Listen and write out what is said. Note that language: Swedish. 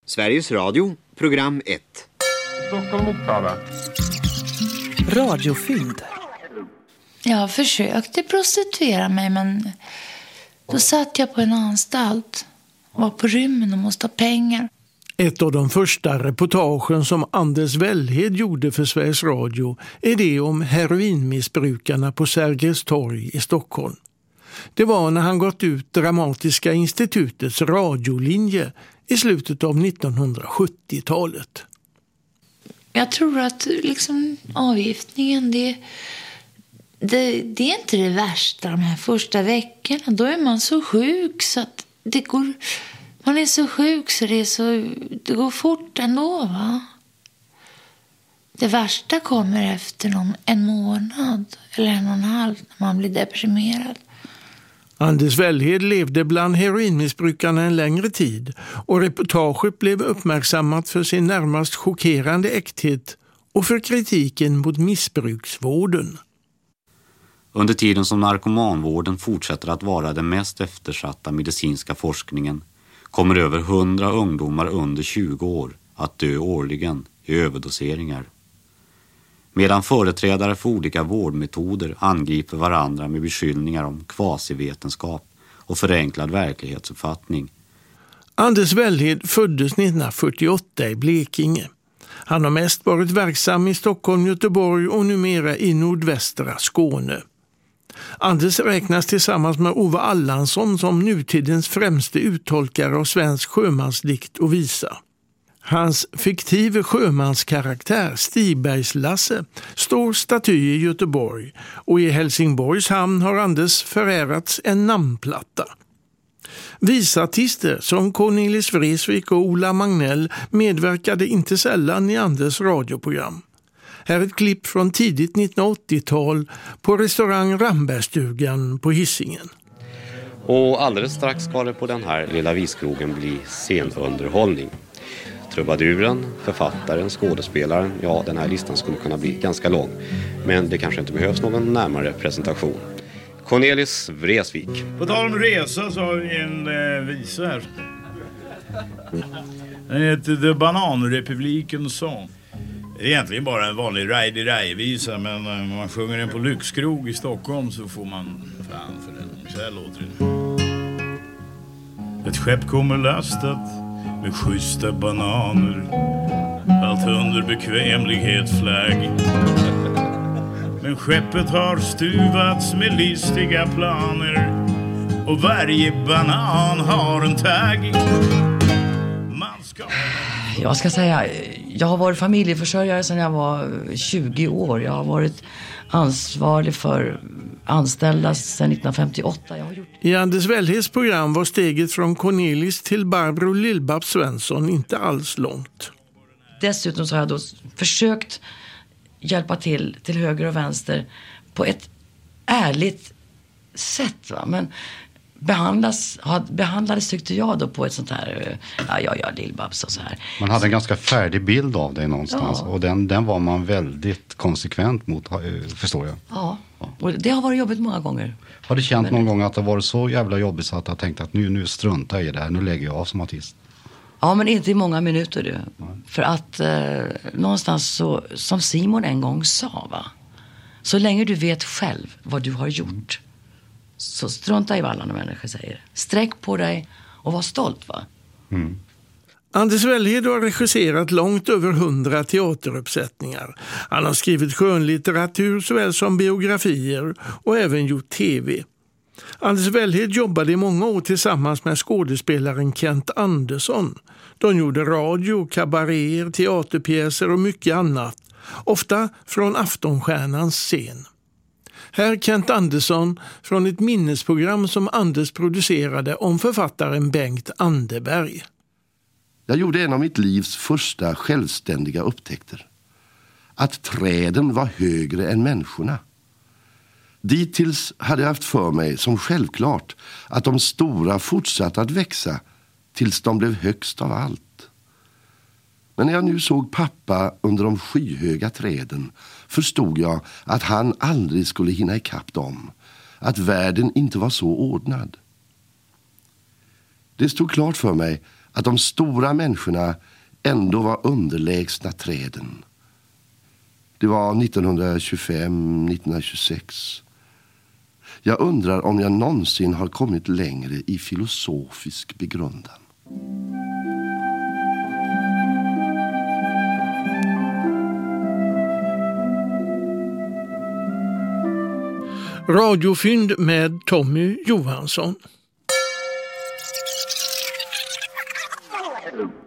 Sveriges Radio, program 1. Stockholm Uppsala. Radiofynd. Jag försökte prostituera mig, men då satt jag på en anstalt. Var på rymmen och måste ha pengar. Ett av de första reportagen som Anders Wellhed gjorde för Sveriges Radio är det om heroinmissbrukarna på Sergels torg i Stockholm. Det var när han gått ut Dramatiska institutets radiolinje i slutet av 1970-talet. Jag tror att liksom avgiftningen, det är inte det värsta de här första veckorna. Då är man så sjuk så att man är så sjuk så det går fort ändå, va? Det värsta kommer efter en månad eller 1,5 när man blir deprimerad. Anders Wellhed levde bland heroinmissbrukarna en längre tid och reportaget blev uppmärksammat för sin närmast chockerande äkthet och för kritiken mot missbruksvården. Under tiden som narkomanvården fortsätter att vara den mest eftersatta medicinska forskningen kommer över 100 ungdomar under 20 år att dö årligen i överdoseringar. Medan företrädare för olika vårdmetoder angriper varandra med beskyllningar om kvasivetenskap och förenklad verklighetsuppfattning. Anders Wellhed föddes 1948 i Blekinge. Han har mest varit verksam i Stockholm, Göteborg och numera i nordvästra Skåne. Anders räknas tillsammans med Ove Allansson som nutidens främste uttolkare av svensk sjömansdikt och visa. Hans fiktive sjömanskaraktär Stigbergs-Lasse står staty i Göteborg och i Helsingborgs hamn har Anders förärats en namnplatta. Visartister som Cornelis Vreeswijk och Ola Magnell medverkade inte sällan i Anders radioprogram. Här är ett klipp från tidigt 1980-tal på restaurang Rambergstugan på Hisingen. Och alldeles strax ska det på den här lilla viskrogen bli scenunderhållning. Trubaduren, författaren, skådespelaren, ja, den här listan skulle kunna bli ganska lång. Men det kanske inte behövs någon närmare presentation. Cornelis Vreeswijk. På tal om resa så har vi en visa här. Den heter The Bananrepubliken Song. Det är egentligen bara en vanlig ride-i-ride-visa, men om man sjunger den på Lyxkrog i Stockholm så får man fan för den. Så här låter det. Ett skepp kommer lastat med schyssta bananer, allt under bekvämlighetsflagg. Men skeppet har stuvats med listiga planer och varje banan har en tagg. Jag ska säga, jag har varit familjeförsörjare sedan jag var 20 år. Jag har varit ansvarig för anställda sedan 1958. I Anders Wellheds program var steget från Cornelis till Barbro Lill-Babs Svensson inte alls långt. Dessutom så har jag då försökt hjälpa till höger och vänster på ett ärligt sätt, va? Men behandlades tyckte jag då på ett sånt här Lill-Babs och så här. Man hade en ganska färdig bild av dig någonstans, ja. Och den var man väldigt konsekvent mot, förstår jag. Ja, och det har varit jobbigt många gånger. Har du känt någon gång att det var så jävla jobbigt så att jag tänkte att nu struntar jag i det här, nu lägger jag av som artist? Ja, men inte i många minuter du. Ja. För att någonstans så, som Simon en gång sa, va? Så länge du vet själv vad du har gjort, så strunta i vad alla människor säger. Sträck på dig och var stolt, va? Mm. Anders Wellhed har regisserat långt över 100 teateruppsättningar. Han har skrivit skönlitteratur såväl som biografier och även gjort tv. Anders Wellhed jobbade i många år tillsammans med skådespelaren Kent Andersson. De gjorde radio, kabaréer, teaterpjäser och mycket annat. Ofta från Aftonstjärnans scen. Här Kent Andersson från ett minnesprogram som Anders producerade om författaren Bengt Anderberg. Jag gjorde en av mitt livs första självständiga upptäckter. Att träden var högre än människorna. Dittills hade jag haft för mig som självklart att de stora fortsatte att växa tills de blev högst av allt. Men när jag nu såg pappa under de skyhöga träden förstod jag att han aldrig skulle hinna ikapp dem. Att världen inte var så ordnad. Det stod klart för mig Att de stora människorna ändå var underlägsna träden. Det var 1925, 1926. Jag undrar om jag någonsin har kommit längre i filosofisk begrundan. Radiofynd med Tommy Johansson.